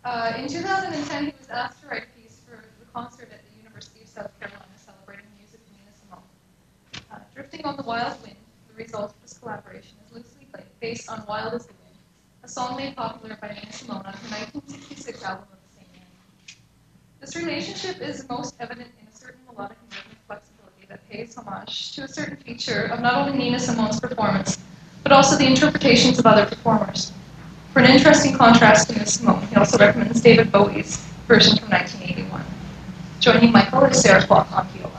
In 2010, he was asked to write a piece for the concert at the University of South Carolina celebrating the music of Nina Simone. Drifting on the Wild Wind, the result of this collaboration, is loosely based on Wild as the Wind, a song made popular by Nina Simone on her 1966 album of the same name. This relationship is most evident in a certain melodic and rhythmic flexibility that pays homage to a certain feature of not only Nina Simone's performance, but also the interpretations of other performers. For an interesting contrast to Nina Simone, he also recommends David Bowie's version from 1981. Joining Michael is Sarah Block on viola.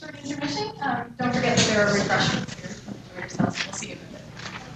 short intermission. Don't forget that there are refreshments here. Enjoy yourselves. We'll see you in a bit.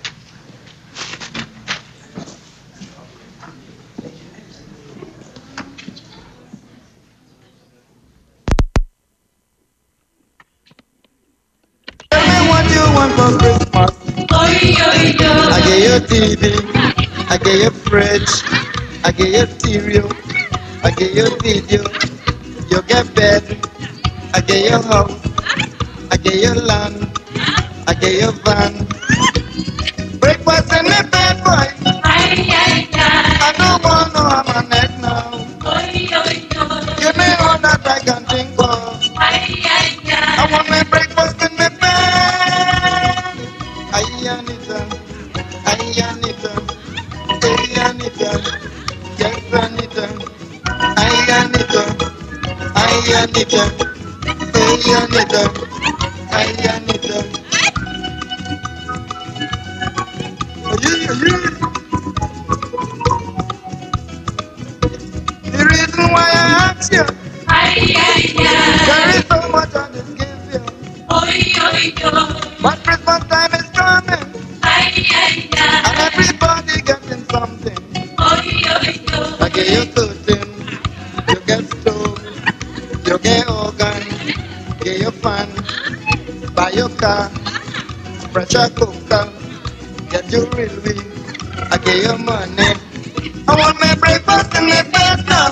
Tell me what you want for Christmas. I get your TV, I get your fridge, I get your stereo, I get your video, you get bed, I get your house, I get your land, I get your van. Breakfast in the bed, boy. I don't want no have a neck now. Give me all that I can think of. I want my breakfast in the bed. I Anita, yes Anita, Anita. The reason why I ask you, there is so much I just give you. But Christmas time is coming, and everybody getting something. I get you curtain, you get stove, you get organ, get your fan, buy your car, pressure cooker, get your railway, I get your money. I want my breakfast in my bed now.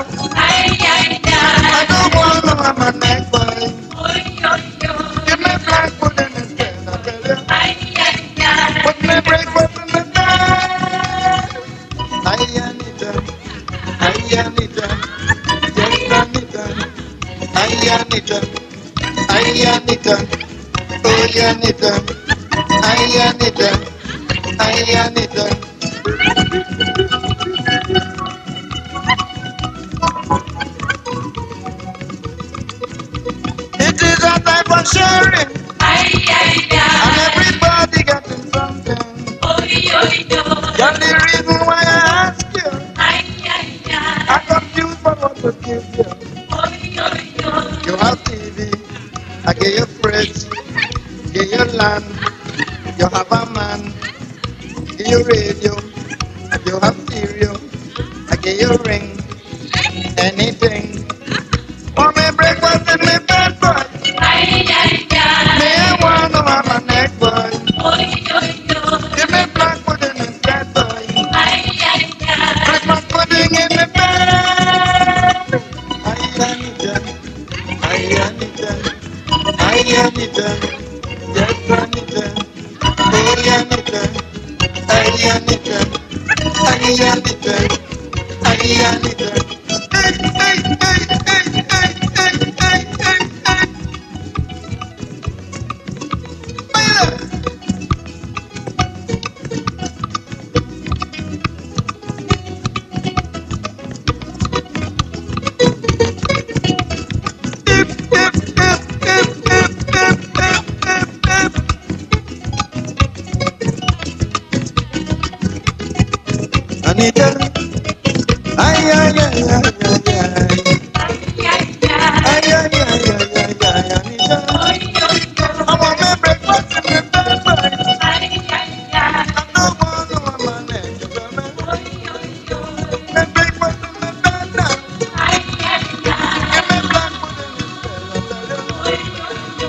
I don't want no have my neck boy. Give me black pudding instead, I tell you. Put my breakfast in my bed. I Anita, yes Anita, oh Anita. It is a time for sharing, and everybody getting something. That's the reason why I ask you. I'm confused for what to give you. You have TV, I get your fridge, get your land, you have a man, get your radio, you have stereo, I get your ring, anything. For me breakfast in me bed, boy. Me I want to have a neck, boy. Give me black pudding instead, boy. Christmas pudding in the bed. I Anita, yes Anita, oh Anita, Anita. Hey, hey, hey, hey, hey, hey, hey, hey, hey. Anita, ay, ay, ay, ay, Anita. I want my breakfast in the bed, boy. I don't want no have my neck, you tell me. My breakfast in the bed now. Give me black pudding instead, I tell you.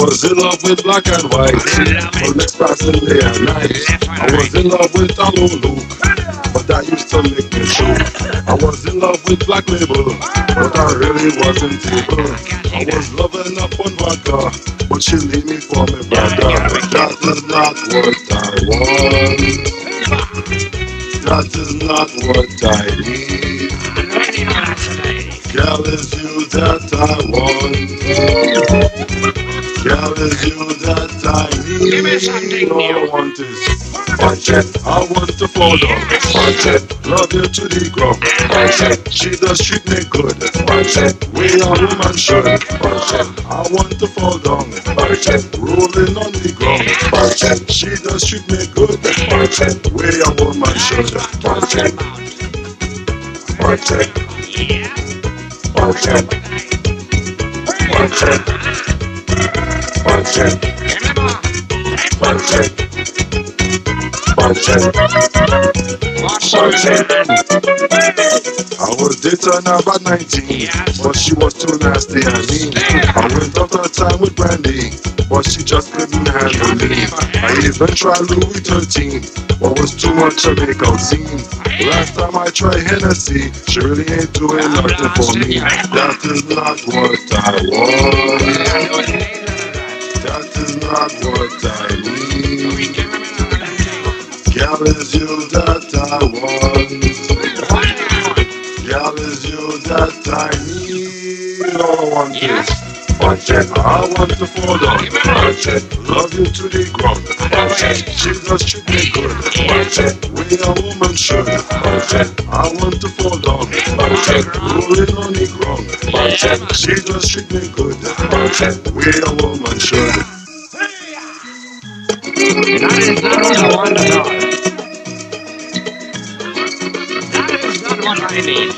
was in love with black and white, but next passing day and night. I was in love with Hello Luke, but that used to make me choke. I was in love with Black Label, but I really wasn't able. I was loving up on vodka, but she leave me for me brother. That is not what I want. That is not what I need. Girl, it's you that I want. Girl, it's you that I need. Give me something All I want is punch it. I want to fall down. Punch it. Love you to the ground. Punch it. She does treat me good. Punch it. We are woman should. Punch it. I want to fall down. Punch it. Rolling on the ground. Punch it. She does treat me good. Punch it. We are woman should. Punch it. Punch it. Punch it. Punch it. Punch it. Punch it. Punch it. Punch it. I was dating her about 19, but she was too nasty and mean. I went out of time with Brandy, but she just couldn't handle me. I even tried Louis 13, but was too much to make out scene. Last time I tried Hennessy, she really ain't doing nothing for me. That is not what I want. That is not what I need. Girl, is you that I want. Girl, is you that I need. All I want is punch it. I want to fall down. Punch it. Love you to the ground. Punch it. She just treat me good. Punch it. We a woman should. Punch it. I want to fall down. Punch it. Rolling on the ground. Punch it. She just treat me good. Punch it. We a woman should. That is not what I want at all. That is not what I need.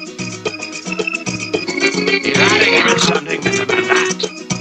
You gotta give me something better than that.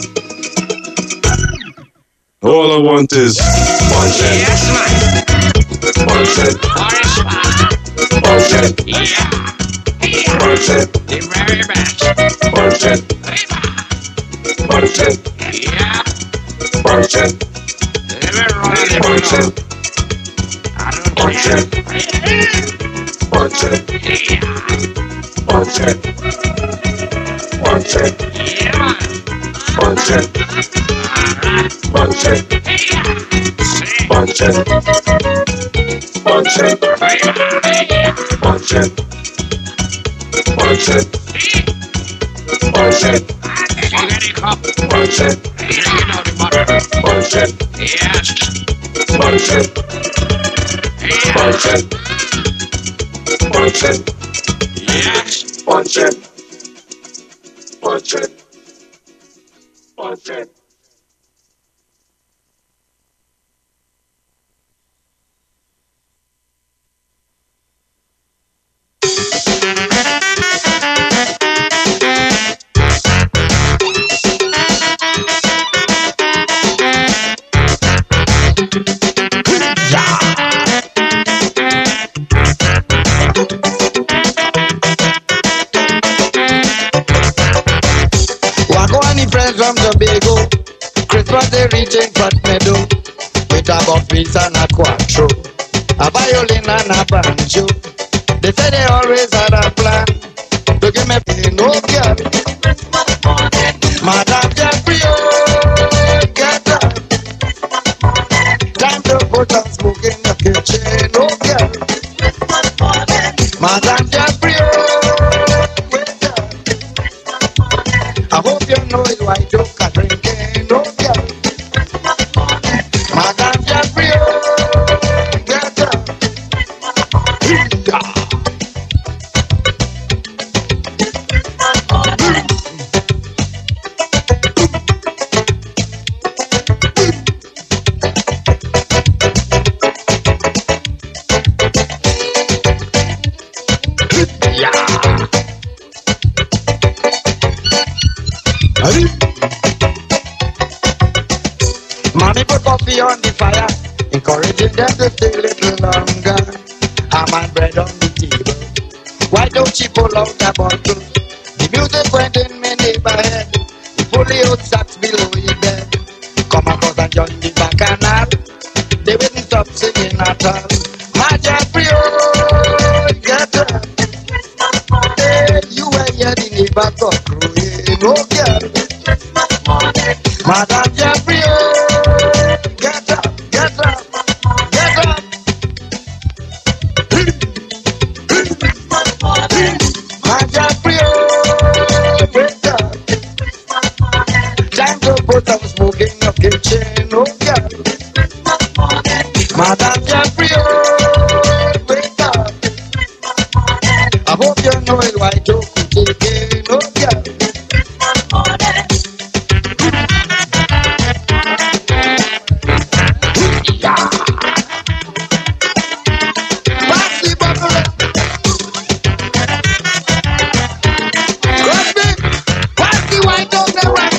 All I want is punch it. Yes, man. Punch it. Boris man. Punch it. Yeah. Punch it. The very best. Punch it. Punch it. Yeah. Punch it. Punch it. I don't Punch care. it. Punch it. Punch it. Punch it. Yeah, man. Punch it. Punch it. Punch it. Punch it. Punch it. Punch it. Punch it. You got a cup? Punch it. You know the butter. Punch it. Yes. Punch it. Punch it. Punch it. Yes. Punch it. Punch it. Punch it. From Tobago, Christmas they reaching Fat Meadow with a buckbeat and a quattro, a violin and a banjo. They say they always had a plan to give me no girl. Madame Jeffrey, oh, get up. Time to put on smoke in the kitchen, no girl. Madame Jeffrey, oh, wake up. I hope you know you I don't drinking, no girl. Madame Jeffrey, oh, get up. Mommy put coffee on the fire, encouraging them to stay a little longer. Ham and bread on the table. Why don't she pull out a bottle? The music went in my neighborhood. The fully out sacks below your bed. stop singing at all. My Jeffrey, oh, get up. Hey, you were here in the back of crowing, oh girl. Madam Jeffrey, oh, get up, get up, get up. My Jeffrey, oh, wake up. Time to put up smoke in your kitchen, oh girl. Madam Jeffrey, oh, wake up. I hope you know it, why don't you take it, oh girl. Yeah. Pass the bottle. Crosby, pass the white on the right.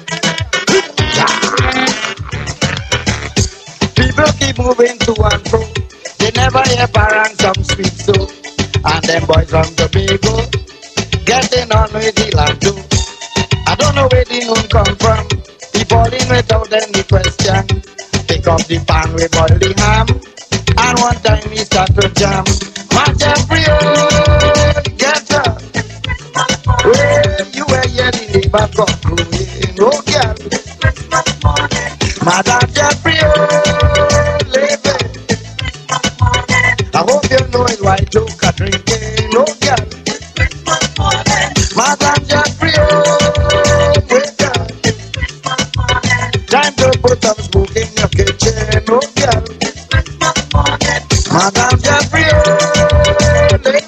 People keep moving to and fro. They never hear parents some sweet soap. And them boys from Tobago getting on with the lando. I don't know where the noon come from. He falling without any question. Pick up the pan with boil the ham. And one time he start to jam. My Jeffrey, oh, get up. Well, you were here in the back of crowing, oh girl. Madam Jeffrey, oh, lady. I hope you know it, why joke a drinking, oh girl. Madam Jeffrey, oh, wake up. Time to put some smoke in your kitchen, oh girl. Madam Jeffrey, oh, lady.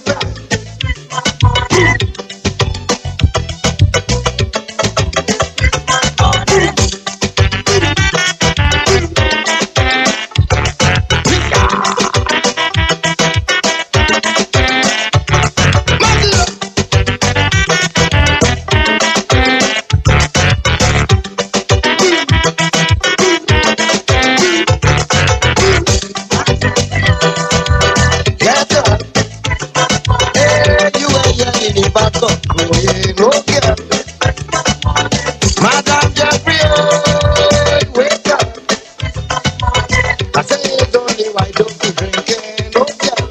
Back up, going, oh girl. Madam Jeffrey, oh, wake up. I say it's only why don't you drinking, oh girl.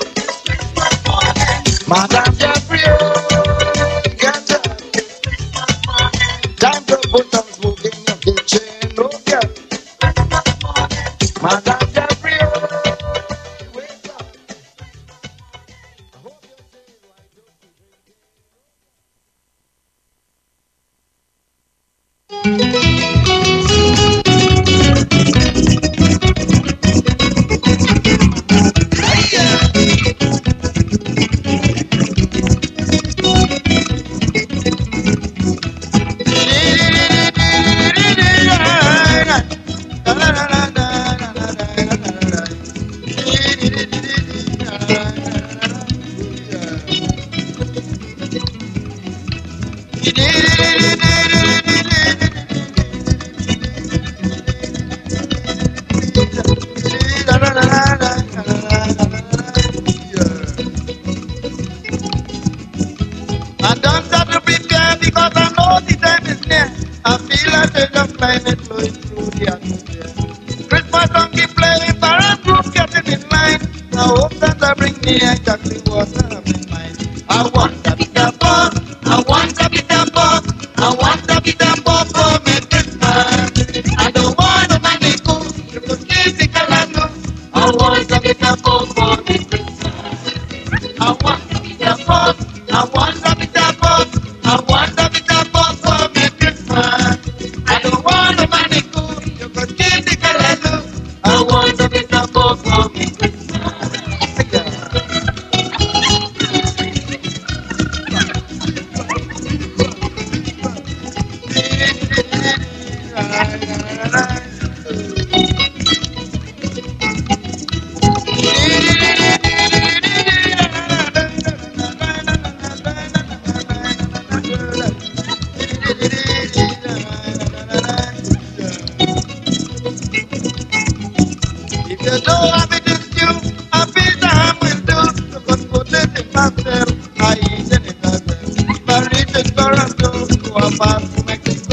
Madam Jeffrey, oh, get up. Time to put some smoke in your kitchen, oh girl. Madam Jeffrey, oh, wake up. I hope you say why don't you drinking. I don't have to prepare because I know the time is near. I feel a change of climate flowing through the atmosphere. Christmas donkey playing, parent group getting in line. I hope that I bring me exactly what I have in mind. I want a bit of pop, I want a bit of pop, I want a bit of pop for me Christmas. I don't want no money cool, you could give me calendar. I want a bit of pop for me Christmas. I want a bit of pop, I want a bit of pop, I want a bit of pop for me Christmas. I don't want no money cool, you could give me calendar. I want a bit of pop for me Christmas.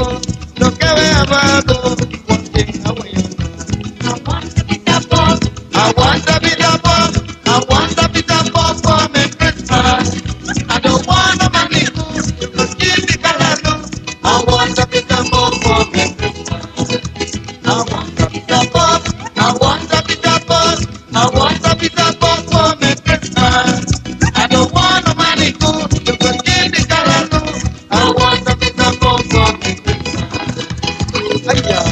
I I want a bit of pop. I want a bit of pop for me Christmas. I don't want no money too. You could give me callaloo. I want a bit of pop for me Christmas. I want a bit of pop. I want a bit of pop. I want a bit of pop for me Christmas. I don't want no money too. You could give me callaloo. I want a bit of pop for me Christmas.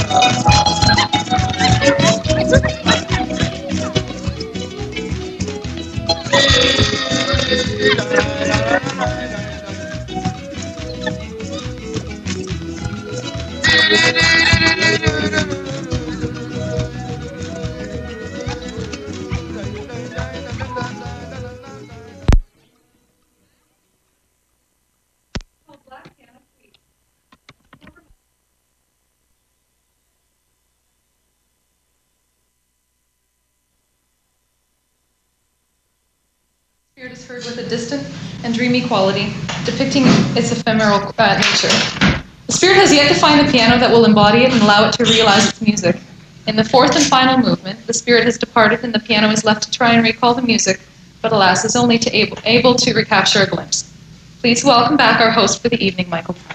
Spirit is heard with a distant and dreamy quality, depicting its ephemeral nature. The spirit has yet to find a piano that will embody it and allow it to realize its music. In the fourth and final movement, the spirit has departed and the piano is left to try and recall the music, but alas, is only able to recapture a glimpse. Please welcome back our host for the evening, Michael Parker.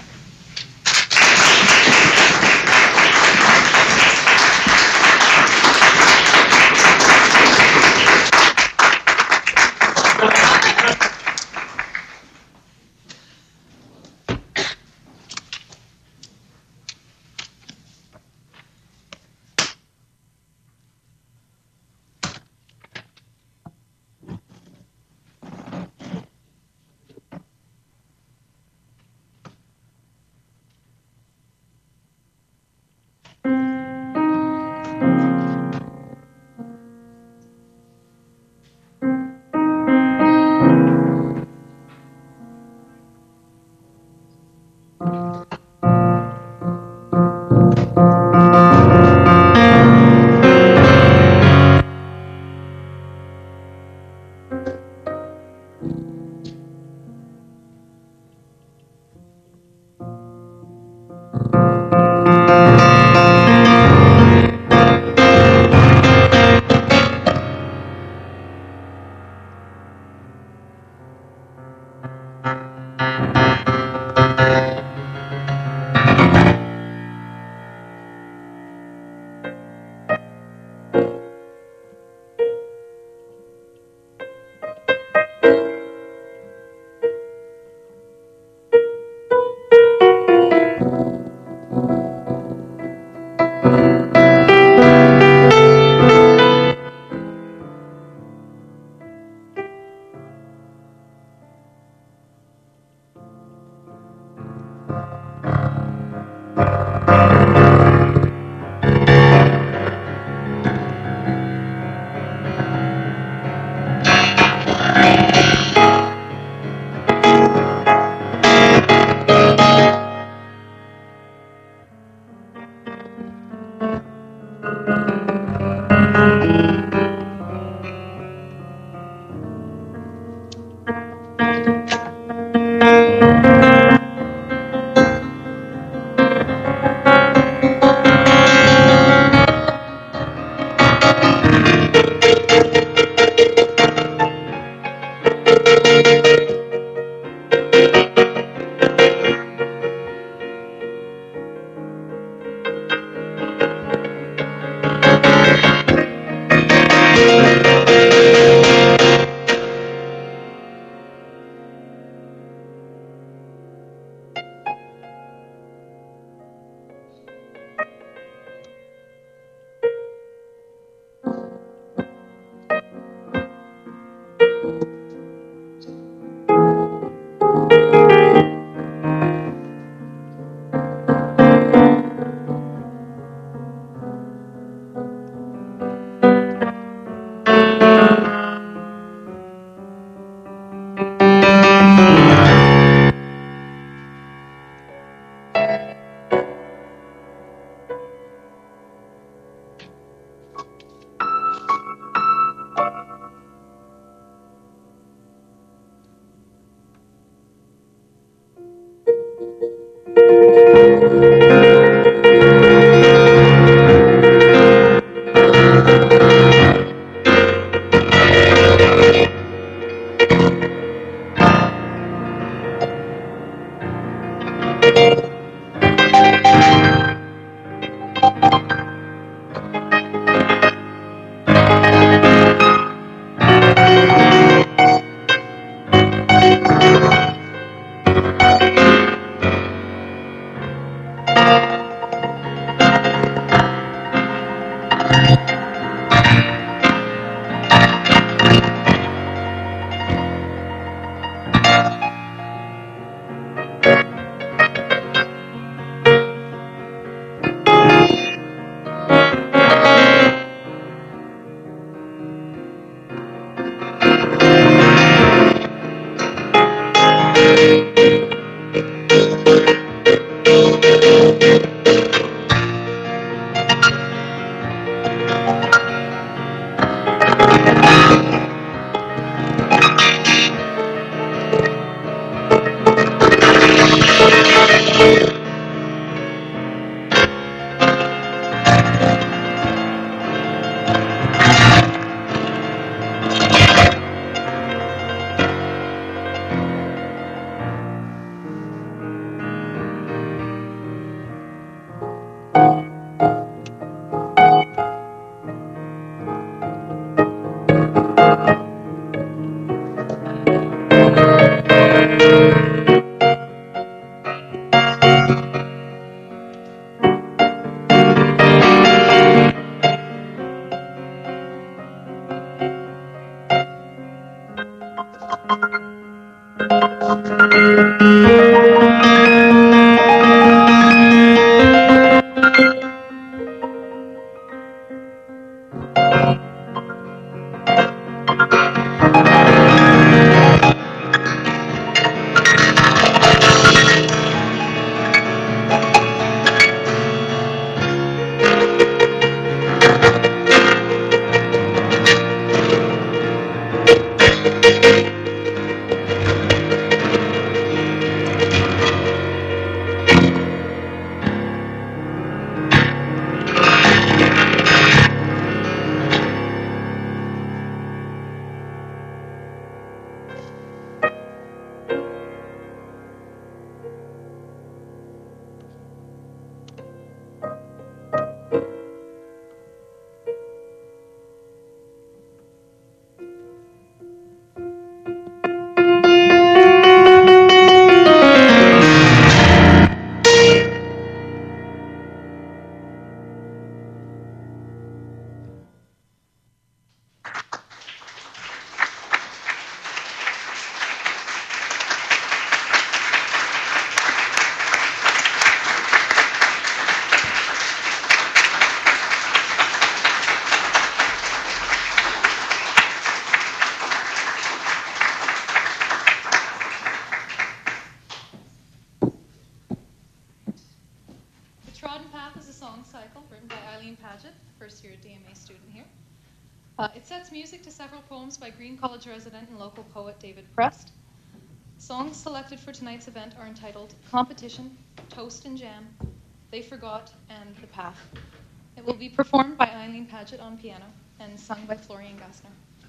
It sets music to several poems by Green College resident and local poet David Prest. Songs selected for tonight's event are entitled Competition, Toast and Jam, They Forgot, and The Path. It will be performed by Eileen Paget on piano and sung by Florian Gassner.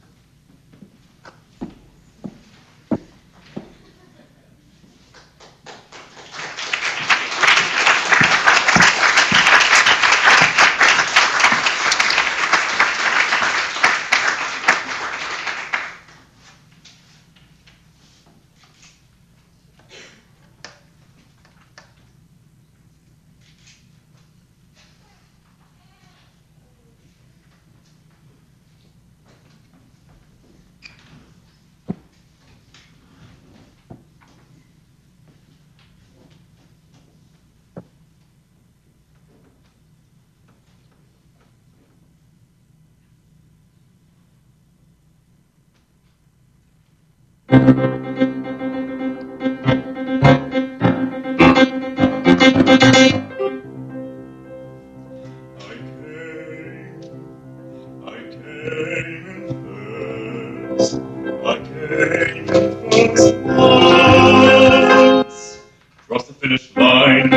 Cross the finish line.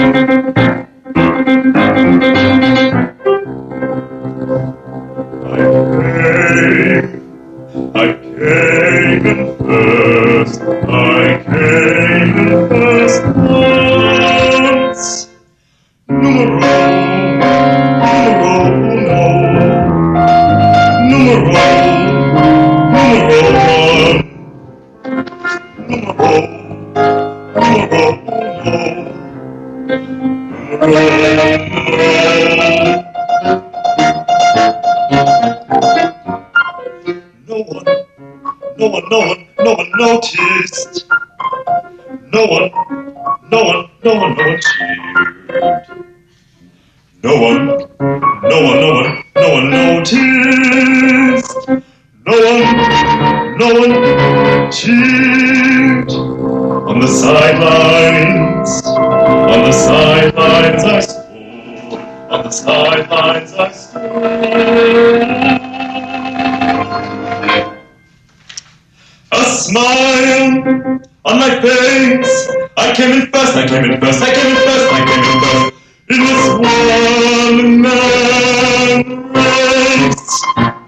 I came in first. I came in first once. Numero No one noticed. No one cheered. No one noticed. No one cheered. On the sidelines I stood. On the sidelines I stood. A smile on my face. I came in first. In this one-man race.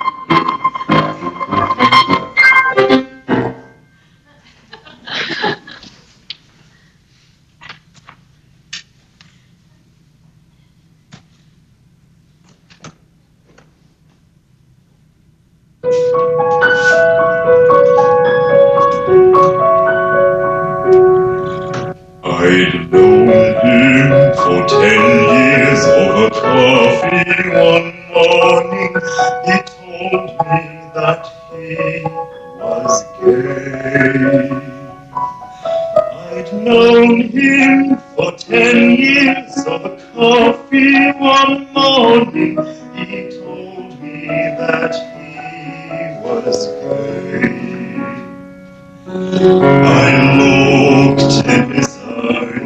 I'd known him for 10 years over coffee one morning. He told me that he was gay. I'd known him for 10 years over coffee one morning. He told me that he was gay. I looked in his eyes.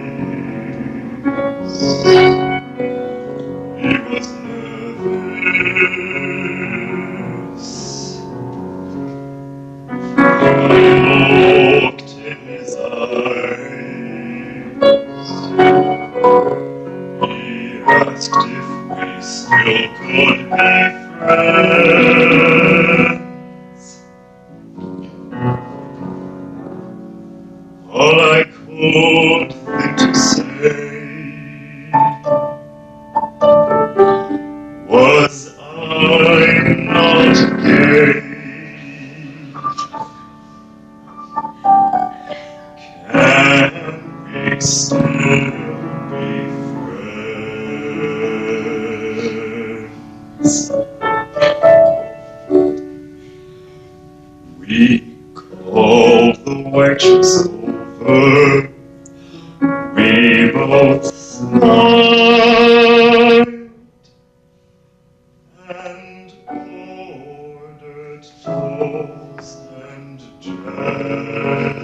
He was nervous. I looked in his eyes. He asked if we still could be friends. All I could think to say was I'm not gay. Can we still be friends? We called the waitress over. We both smiled and ordered toast and jam.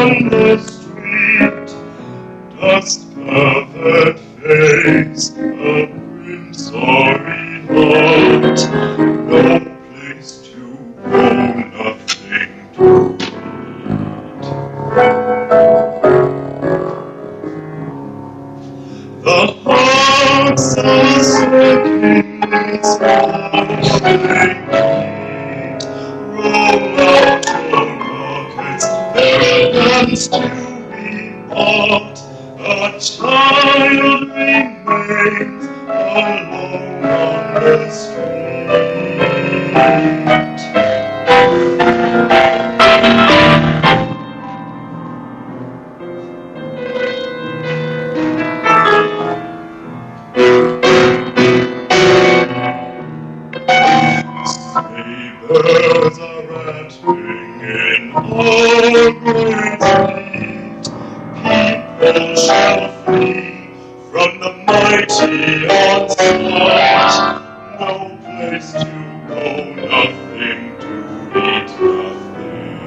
on the street, dust-covered face, a grim, sorry heart, no place to go, nothing to eat. The hearts are slipping, slowly roll out your markets, there are lands to be bought. A child remains alone on the street. Sabers are rattling in all great street. People shall flee from the mighty onslaught. No place to go, nothing to eat, nothing.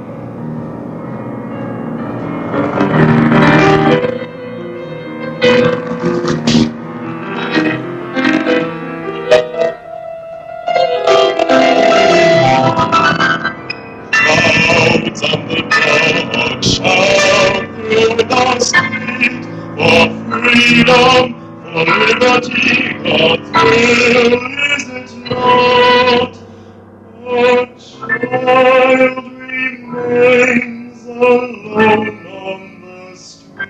Clouds on the dark shout through the street, for freedom, for liberty, God's will, is it not? A child remains alone on the street.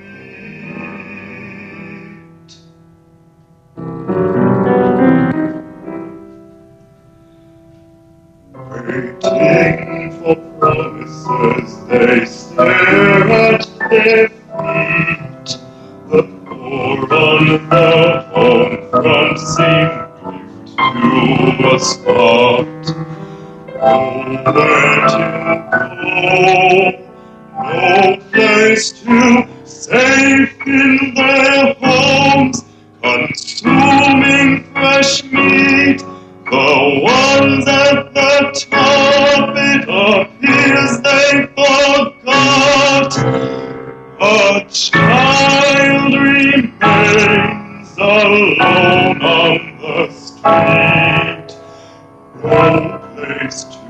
Waiting for promises, they stare at their feet. The poor on the home front seem glued to a spot. Nowhere to go, no place to safe in their homes, consuming fresh meat. The ones at the top, it appears they forgot. A child remains alone on the street, no place to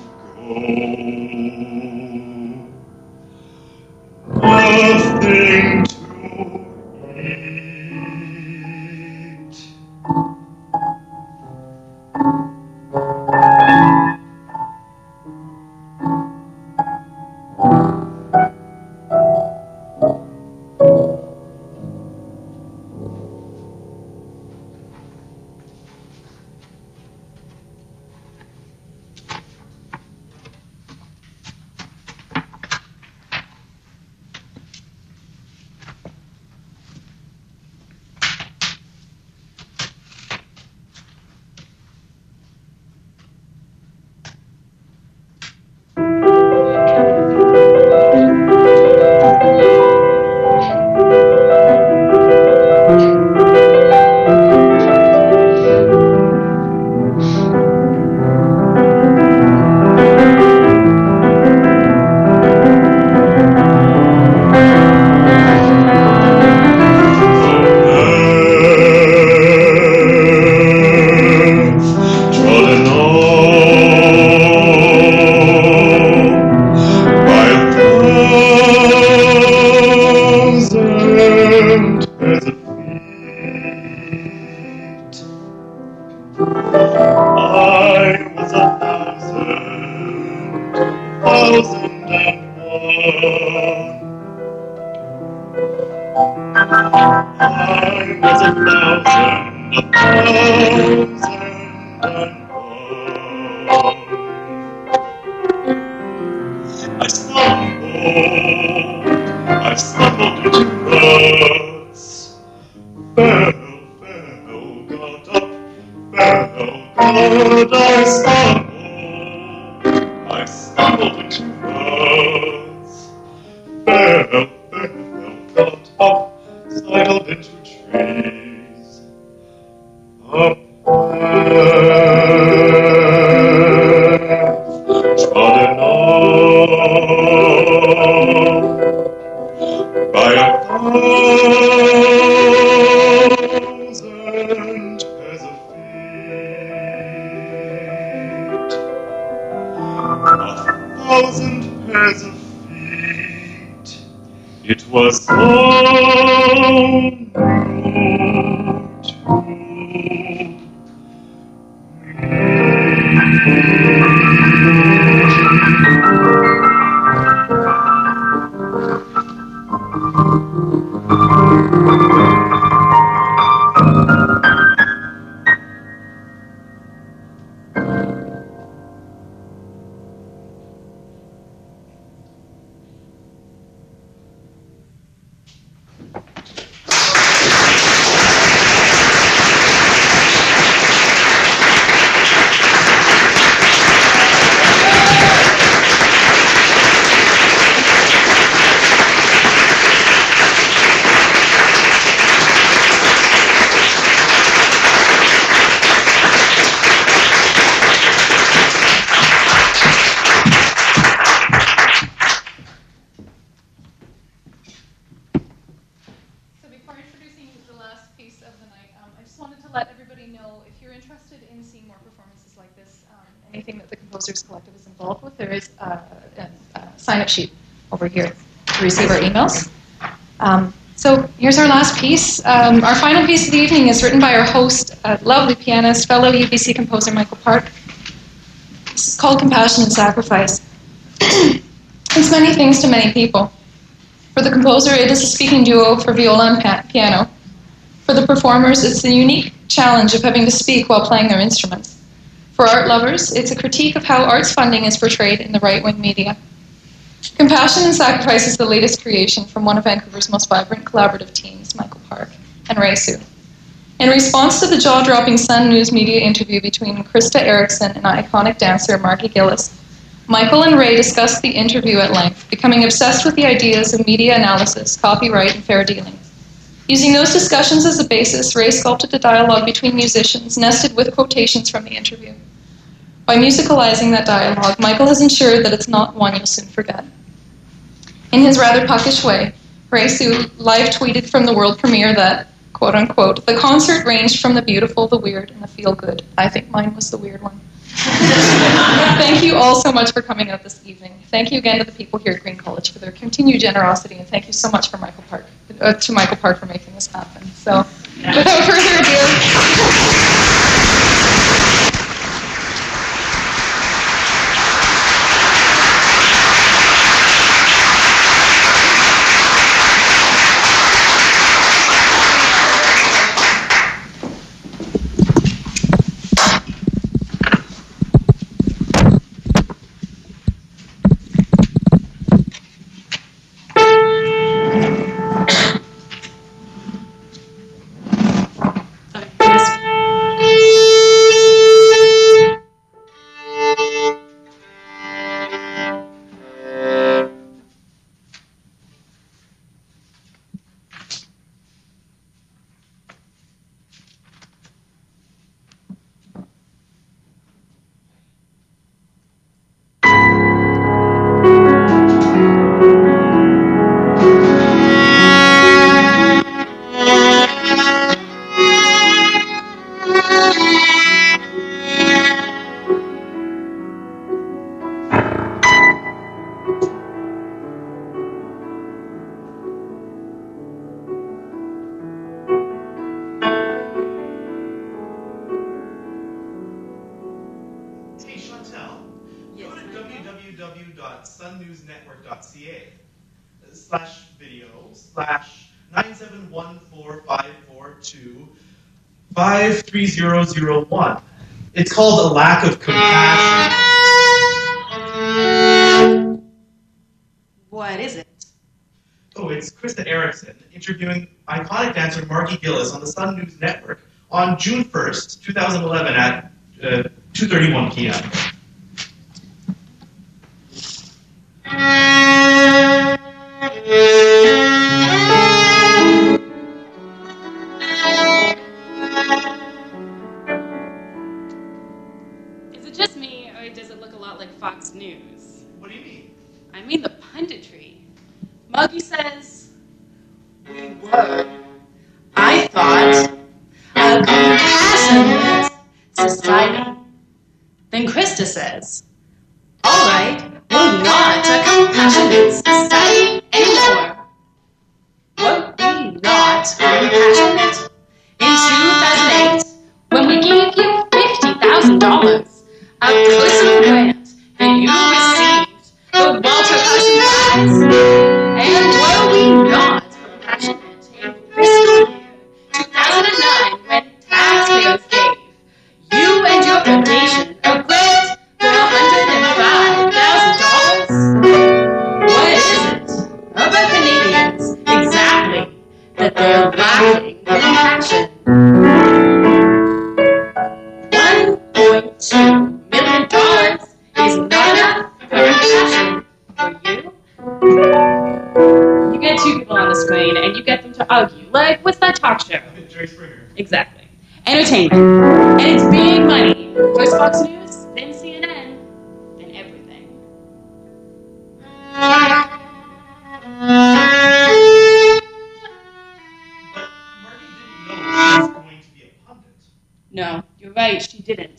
go, nothing to eat. I stumbled into ruts, fell, got up, fell, got, I stumbled into ruts, fell, got up, sidled into trees, up trodden on. thousand pairs of feet. It was so So before introducing the last piece of the night, I just wanted to let everybody know, if you're interested in seeing more performances like this, anything that the Composers Collective is involved with, there is a sign-up sheet over here to receive our emails. So here's our last piece. Our final piece of the evening is written by our host, lovely pianist, fellow UBC composer Michael Park. It's called Compassion and Sacrifice. It's many things to many people. For the composer, it is a speaking duo for viola and piano. For the performers, it's the unique challenge of having to speak while playing their instruments. For art lovers, it's a critique of how arts funding is portrayed in the right-wing media. Compassion and Sacrifice is the latest creation from one of Vancouver's most vibrant collaborative teams, Michael Park and Ray Sue. In response to the jaw-dropping Sun News media interview between Krista Erickson and iconic dancer Margie Gillis, Michael and Ray discussed the interview at length, becoming obsessed with the ideas of media analysis, copyright, and fair dealing. Using those discussions as a basis, Ray sculpted a dialogue between musicians nested with quotations from the interview. By musicalizing that dialogue, Michael has ensured that it's not one you'll soon forget. In his rather puckish way, Ray Sue live tweeted from the world premiere that, quote unquote, the concert ranged from the beautiful, the weird, and the feel-good. I think mine was the weird one. Thank you all so much for coming out this evening. Thank you again to the people here at Green College for their continued generosity, and thank you so much for Michael Park for making this happen. So, without further ado. www.sunnewsnetwork.ca/video/9714542-53001. It's called A Lack of Compassion. What is it? Oh, it's Krista Erickson interviewing iconic dancer Margie Gillis on the Sun News Network on June 1st, 2011 at 2:31 p.m. Is it just me, or does it look a lot like Fox News? What do you mean? I mean the punditry. Muggy says, word. I thought a compassionate society. Then Krista says, all right, we're not a compassionate society anymore. Were we not compassionate in 2008 when we gave you $50,000, a personal grant that you received the Walter Carson Prize? And were we not compassionate in fiscal year 2009 when taxpayers gave you and your foundation a grant for $105,000? What is it about Canadians exactly that they're lacking compassion? $1.2 million is not enough for compassion for you. You get two people on the screen and you get them to argue. Like, what's that talk show? Jerry Springer. Exactly. Entertainment. And it's big money. First Fox News, then CNN, then everything. But Margie didn't know she was going to be a pundit. No, you're right, she didn't.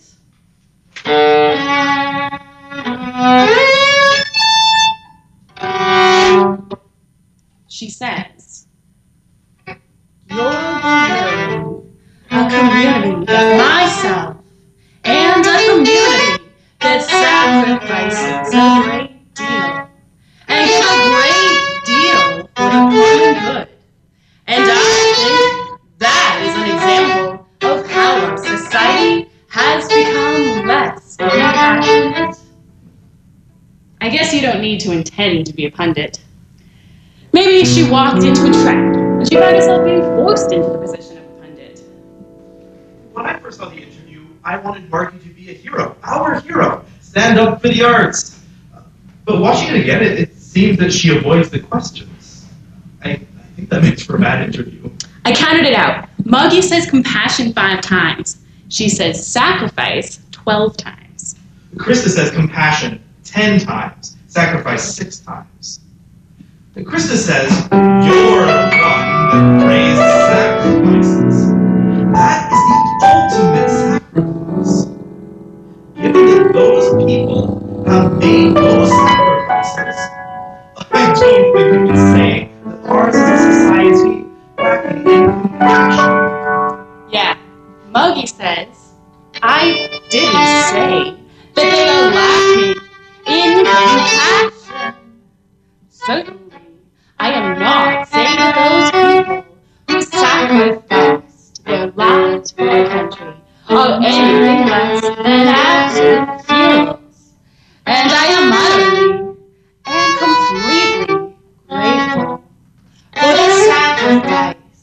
She says, you're belittling a community that myself and a community that sacrifices a great deal and a great deal for the common good. And I think that is an example of how our society has become less compassionate. I guess you don't need to intend to be a pundit. Maybe she walked into a trap and she found herself being forced into the position of a pundit. When I first saw the interview, I wanted Margie to be a hero, our hero, stand up for the arts. But watching it again, it seems that she avoids the questions. I think that makes for a bad interview. I counted it out. Margie says compassion 5 times. She says sacrifice 12 times. Krista says compassion 10 times, sacrifice 6 times. And Krista says, you're the one that raised sacrifices. That is the ultimate sacrifice. Given that those people have made those sacrifices, I don't think we can say that ours is a society lacking in compassion. Yeah, Margie says, I didn't say that they are lacking in compassion. Certainly, I am not saying that those people who sacrificed their lives for our country are anything less than absolute heroes. And I am utterly and completely grateful for the sacrifice.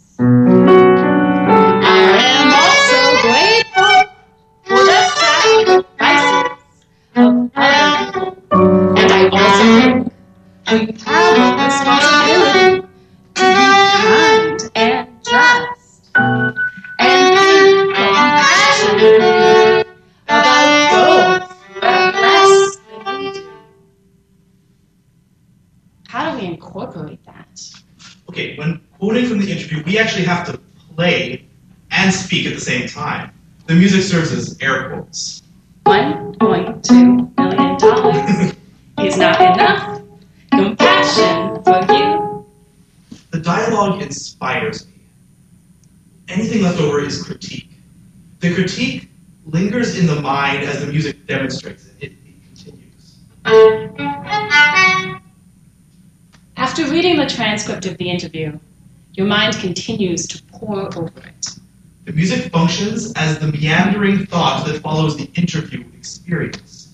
I am also grateful for the sacrifices of other people. And I also think we have a responsibility to be kind and just and think compassionately about those who are less than we do. How do we incorporate that? Okay, when quoting from the interview, we actually have to play and speak at the same time. The music serves as air quotes. $1.2 million is not enough. Compassion for you. The dialogue inspires me. Anything left over is critique. The critique lingers in the mind as the music demonstrates it. It continues. After reading the transcript of the interview, your mind continues to pore over it. The music functions as the meandering thought that follows the interview experience.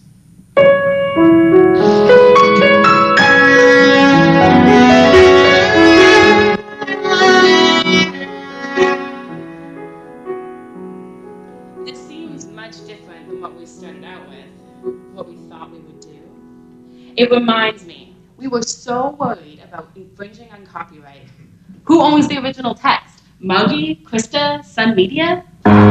This seems much different from what we started out with, what we thought we would do. It reminds me, we were so worried about infringing on copyright. Who owns the original text? Margie? Krista? Sun Media?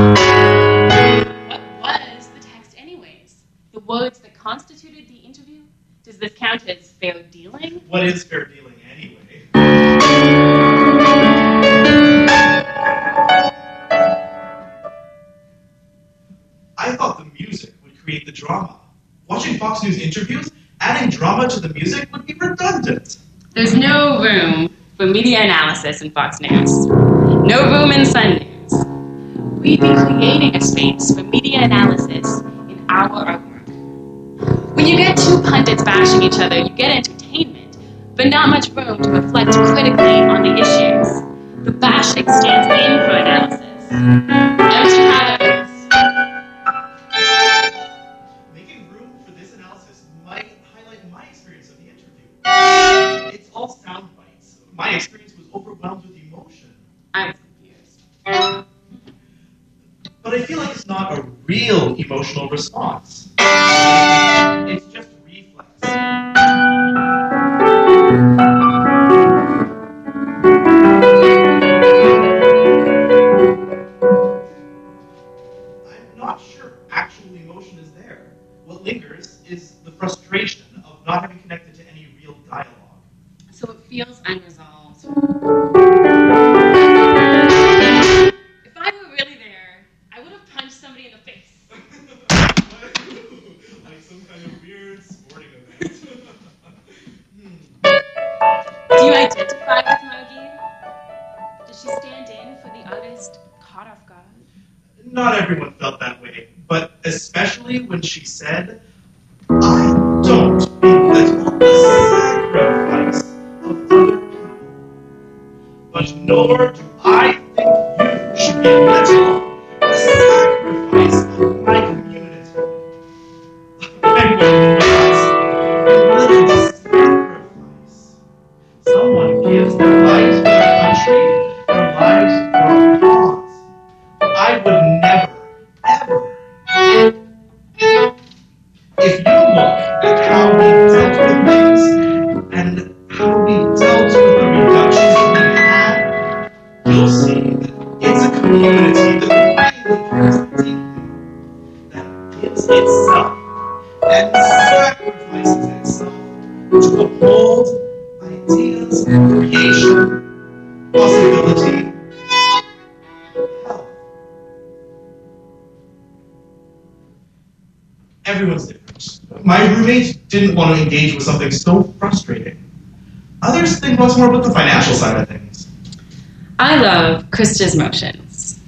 What was the text anyways? The words that constituted the interview? Does this count as fair dealing? What is fair dealing anyway? watching Fox News interviews, adding drama to the music would be redundant. There's no room for media analysis in Fox News. No room in Sun News. We'd be creating a space for media analysis in our artwork. When you get two pundits bashing each other, you get entertainment, but not much room to reflect critically on the issues. The bashing stands in for analysis. Empty calories. Making room for this analysis might highlight my experience of the interview. It's all sound bites. My experience was overwhelmed with emotion. I was confused. But I feel like it's not a real emotional response. It's just reflex. I'm not sure actual emotion is there. What lingers is the frustration of not having connected to any real dialogue. So it feels unresolved. If I were really there, I would have punched somebody in the face. Like some kind of weird sporting event. Do you identify with Mogi? Does she stand in for the artist caught off guard? Not everyone felt that way, but especially when she said, I don't belittle the sacrifice of other people, but nor do I think you should belittle the sacrifice of my community. I will not belittle the sacrifice. Someone gives their lives for their country, their lives for a cause. I would never, ever. If you look at how we dealt with things and how we dealt with the reductions we had, you'll see that it's a community that really cares deeply, that gives itself and sacrifices itself to uphold ideas of creation, possibility, health. Everyone's different. My roommate didn't want to engage with something so frustrating. Others think much more about the financial side of things. I love Krista's motions.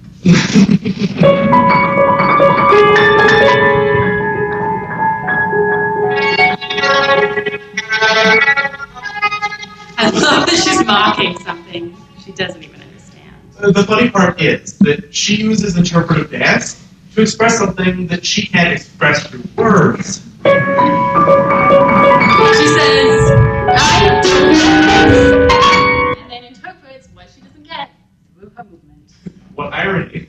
I love that she's mocking something she doesn't even understand. The funny part is that she uses interpretive dance to express something that she can't express through words. She says, I don't get this, and then interprets what she doesn't get through her movement. What irony.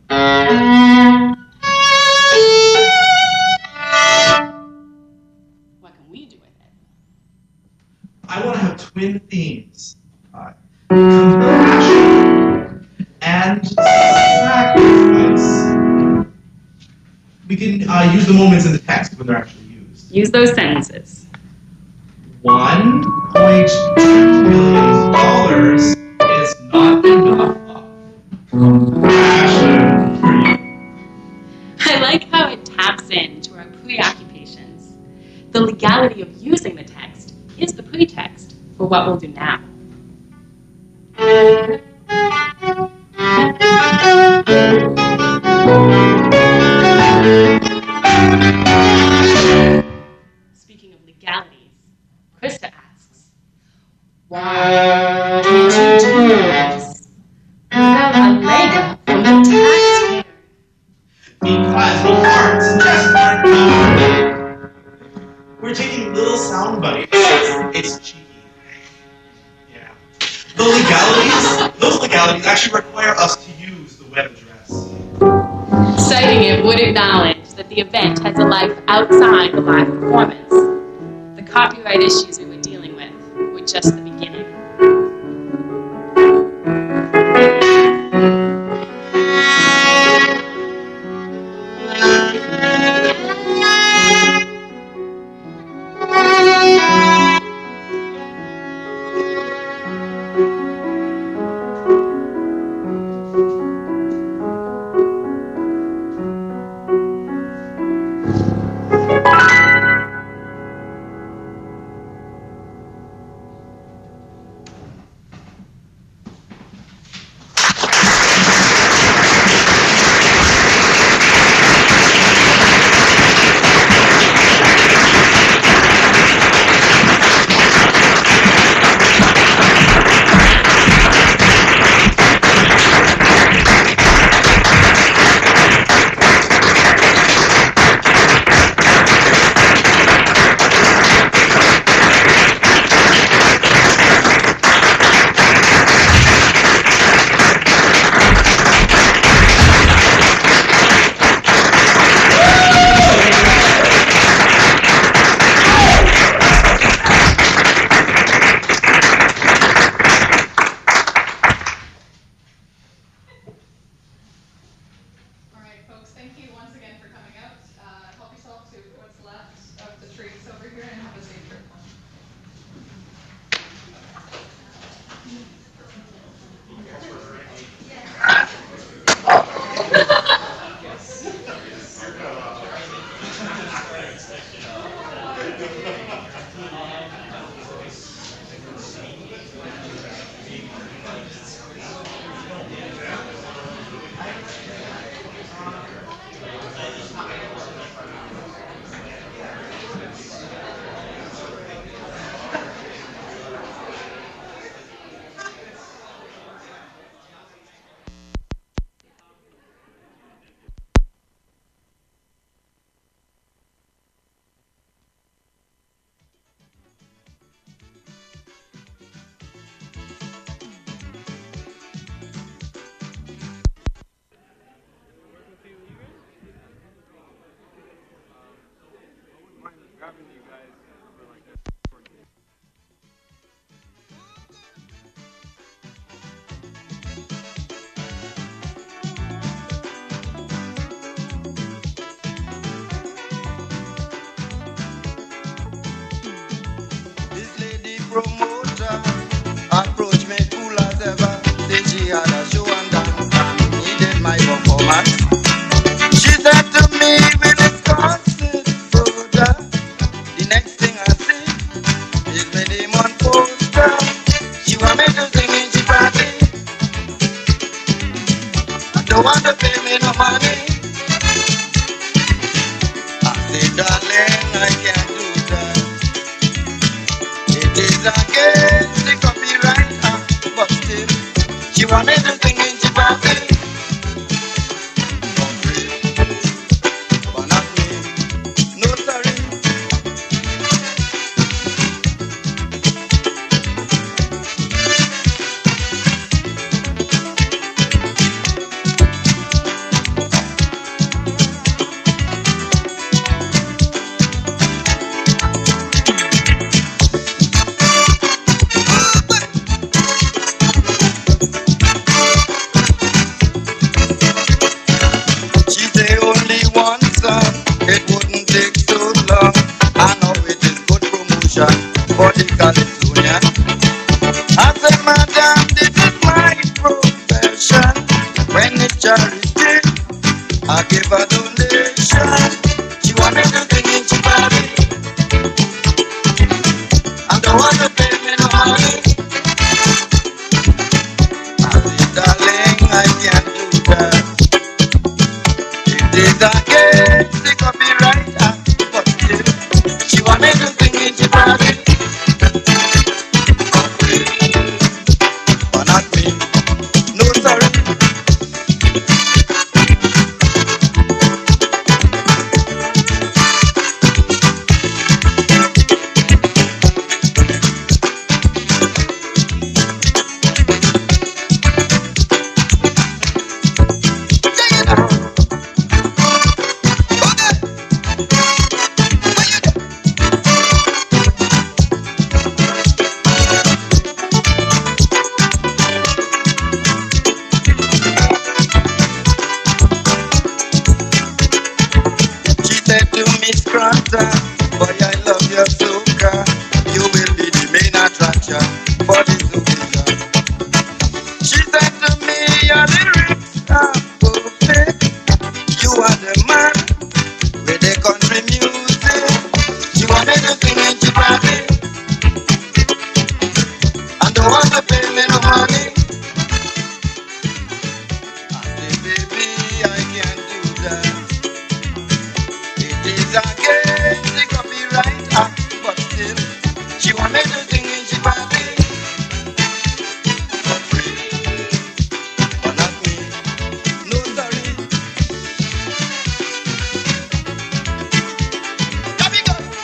What can we do with it? I want to have twin themes. Compassion and sacrifice. We can use the moments in the text when they're actually used. Use those sentences. $1.2 million is not enough of compassion for you. I like how it taps into our preoccupations. The legality of using the text is the pretext for what we'll do now. Speaking of legalities, Krista asks, why did you do this without a leg up from the taxpayer? Because the hearts just aren't comfortable. We're taking little sound bites. It's cheeky. Yeah. Those legalities actually require us to use the web address. Citing it would acknowledge that the event has a life outside the live performance. The copyright issues we were dealing with were just the beginning. This lady promoter approached me cool as ever. Said she had a show and dance and needed my performance. She said to me, will it cost it further? The next thing I see is my name on poster. She want me to sing in she party. Don't want to pay me no money. I say, darling, I can't do that. It is against the copyright act, but still, she wanted to sing in she party. For free, but not me. No sorry. She say only one song, it wouldn't take so long. I know it is good promotion for the California. I said, madam, this is my profession. When it's charity, I give a donation. She wanted to sing in Chipari. I don't want to pay me no money. I said, darling, I can't do that. It is against the copyright act, but still, she wanted to sing in Chipari. For free, but not me. No sorry. She said to Miss Cranta, boy, I love your soca. You will be the main attraction for this occasion. She said to me, your lyrics are perfect. You are the man with the country music. She wanted to sing in Chipari. And don't want to pay me no money. I say, baby, I can't do that. It is against the copyright act, but still, she wanted to sing in Chipari. For free, but not me. No sorry. Come here, go.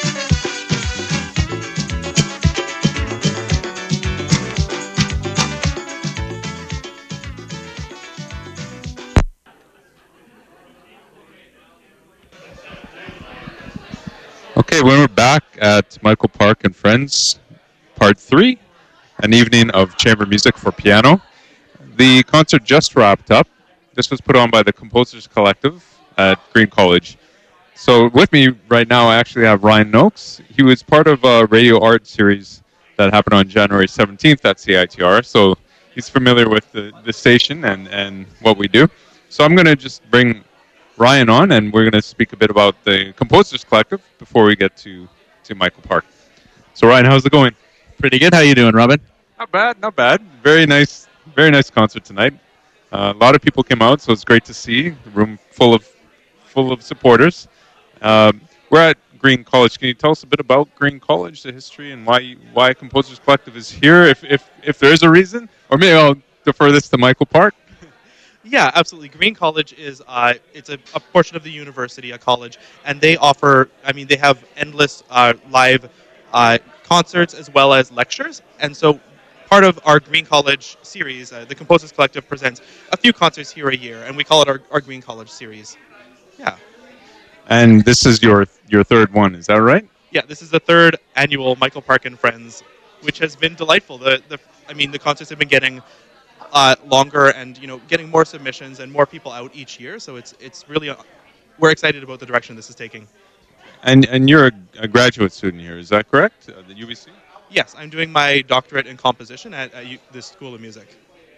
Okay, when we're back at Michael Park and Friends, Part 3, an evening of chamber music for piano. The concert just wrapped up. This was put on by the Composers Collective at Green College. So with me right now, I actually have Ryan Noakes. He was part of a radio art series that happened on January 17th at CITR. So he's familiar with the station and what we do. So I'm going to just bring Ryan on, and we're going to speak a bit about the Composers Collective before we get to Michael Park. So Ryan, how's it going? Pretty good. How you doing, Robin? Not bad, not bad. Very nice concert tonight. A lot of people came out, so it's great to see the room full of supporters. We're at Green College. Can you tell us a bit about Green College, the history, and why Composers Collective is here, if there is a reason? Or maybe I'll defer this to Michael Park. Yeah, absolutely. Green College is it's a portion of the university, a college, and they offer. I mean, they have endless live concerts as well as lectures, and so part of our Green College series, the Composers Collective presents a few concerts here a year, and we call it our Green College series. Yeah. And this is your third one, is that right? Yeah, this is the third annual Michael Park and Friends, which has been delightful. The concerts have been getting longer, and getting more submissions and more people out each year. So it's really we're excited about the direction this is taking. And you're a graduate student here, is that correct? The UBC? Yes, I'm doing my doctorate in composition at the School of Music.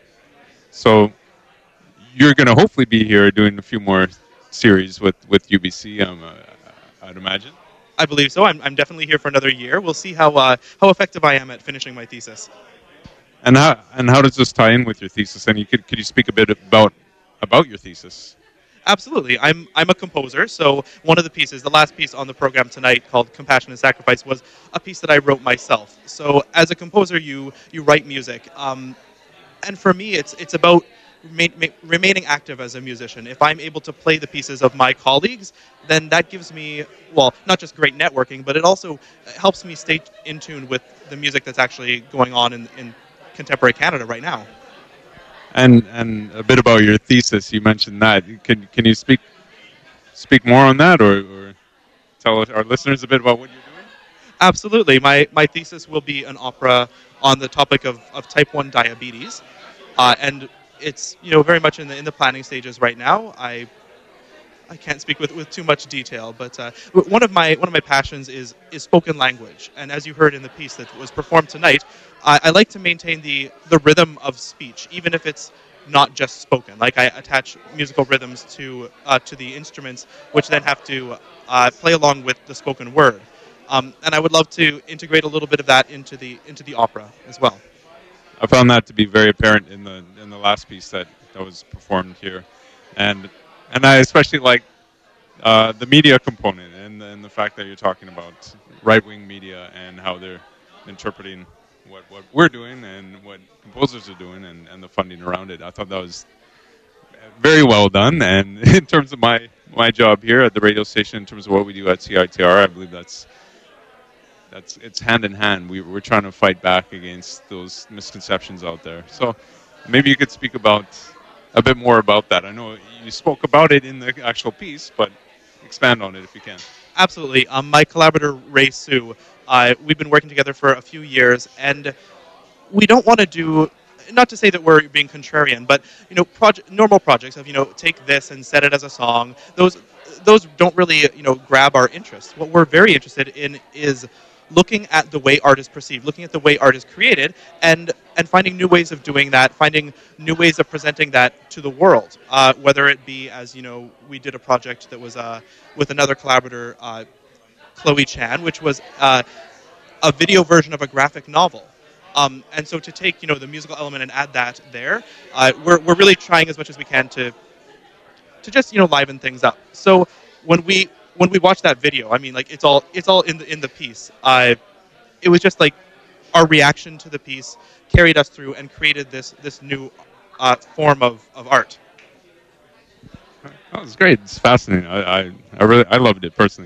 So you're going to hopefully be here doing a few more series with UBC, I'd imagine. I believe so. I'm definitely here for another year. We'll see how effective I am at finishing my thesis. And how does this tie in with your thesis? And could you speak a bit about your thesis? Absolutely. I'm a composer, so one of the pieces, the last piece on the program tonight called Compassion and Sacrifice, was a piece that I wrote myself. So as a composer, you write music. And for me, it's about remaining active as a musician. If I'm able to play the pieces of my colleagues, then that gives me, well, not just great networking, but it also helps me stay in tune with the music that's actually going on in contemporary Canada right now. And a bit about your thesis. You mentioned that. Can you speak more on that, or tell our listeners a bit about what you're doing? Absolutely. My thesis will be an opera on the topic of type 1 diabetes, and it's very much in the planning stages right now. I can't speak with too much detail, but one of my passions is spoken language, and as you heard in the piece that was performed tonight, I like to maintain the rhythm of speech, even if it's not just spoken. Like I attach musical rhythms to the instruments, which then have to play along with the spoken word, and I would love to integrate a little bit of that into the opera as well. I found that to be very apparent in the last piece that was performed here, and I especially like the media component and the fact that you're talking about right-wing media and how they're interpreting what we're doing and what composers are doing and the funding around it. I thought that was very well done. And in terms of my job here at the radio station, in terms of what we do at CITR, I believe it's hand in hand. We're trying to fight back against those misconceptions out there. So maybe you could speak a bit more about that. I know you spoke about it in the actual piece, but expand on it if you can. Absolutely. My collaborator, Ray Sue, we've been working together for a few years, and we don't want to do, not to say that we're being contrarian, but normal projects of take this and set it as a song. Those don't really grab our interest. What we're very interested in is looking at the way art is perceived, looking at the way art is created, and finding new ways of doing that, finding new ways of presenting that to the world. Whether it be, as we did a project that was with another collaborator, Chloe Chan, which was a video version of a graphic novel. And so to take the musical element and add that there, we're really trying as much as we can to just liven things up. So when we watched that video, I mean, like it's all in the piece. It was just like our reaction to the piece carried us through and created this new form of art. Oh, it's great. It's fascinating. I loved it personally.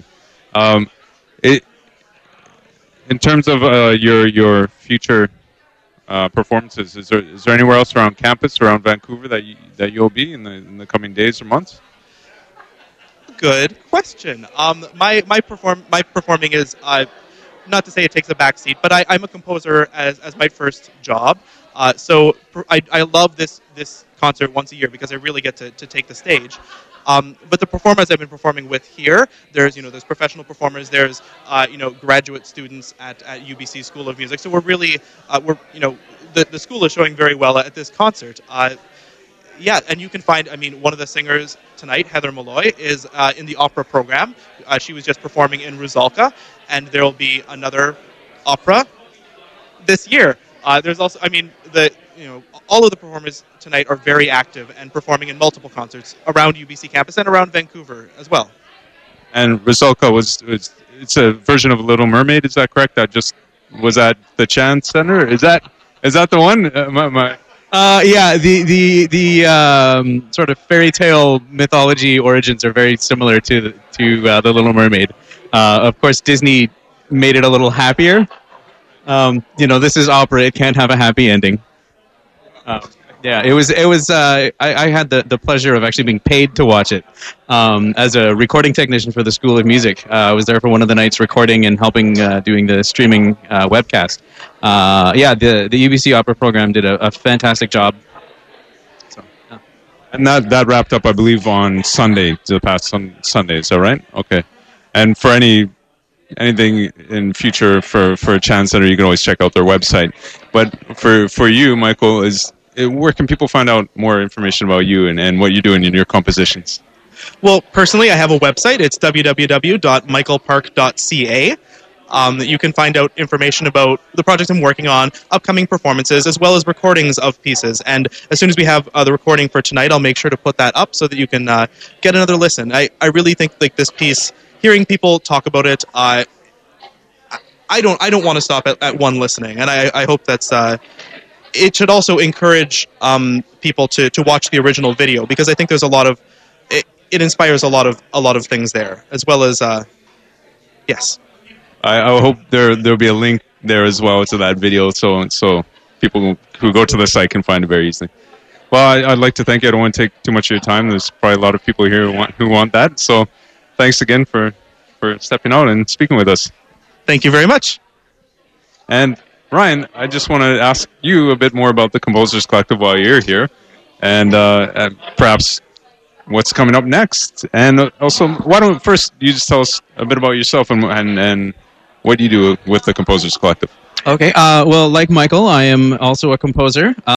In terms of your future performances, is there anywhere else around campus, around Vancouver, that you'll be in the coming days or months? Good question. My performing is not to say it takes a back seat, but I'm a composer as my first job. So I love this concert once a year because I really get to take the stage. But the performers I've been performing with here, there's professional performers, there's graduate students at UBC School of Music. So we're really the school is showing very well at this concert. Yeah, and you can find, one of the singers tonight, Heather Malloy, is in the opera program. She was just performing in Rusalka, and there will be another opera this year. There's also, all of the performers tonight are very active and performing in multiple concerts around UBC campus and around Vancouver as well. And Rusalka it's a version of Little Mermaid. Is that correct? Was at the Chan Center. Is that the one? Yeah, the sort of fairy tale mythology origins are very similar to the Little Mermaid. Of course, Disney made it a little happier. This is opera; it can't have a happy ending. Yeah, it was. I had the pleasure of actually being paid to watch it as a recording technician for the School of Music. I was there for one of the nights recording and helping doing the streaming webcast. The UBC Opera program did a fantastic job. So, yeah. And that wrapped up, I believe, on Sunday, the past Sunday. Is that right? Okay. And for anything in future for Chan Center, you can always check out their website. But for you, Michael, where can people find out more information about you and what you're doing in your compositions? Well, personally, I have a website. It's www.michaelpark.ca. You can find out information about the project I'm working on, upcoming performances, as well as recordings of pieces. And as soon as we have the recording for tonight, I'll make sure to put that up so that you can get another listen. I really think this piece, hearing people talk about it, I don't want to stop at one listening, and I hope that's. It should also encourage people to watch the original video, because I think there's a lot of it inspires a lot of things there, as well as yes. I hope there'll be a link there as well to that video, so people who go to the site can find it very easily. Well, I'd like to thank you. I don't want to take too much of your time. There's probably a lot of people here who want that. So thanks again for stepping out and speaking with us. Thank you very much. And Ryan, I just want to ask you a bit more about the Composers Collective while you're here, and perhaps what's coming up next. And also, why don't first you just tell us a bit about yourself and what you do with the Composers Collective? Okay. Well, like Michael, I am also a composer.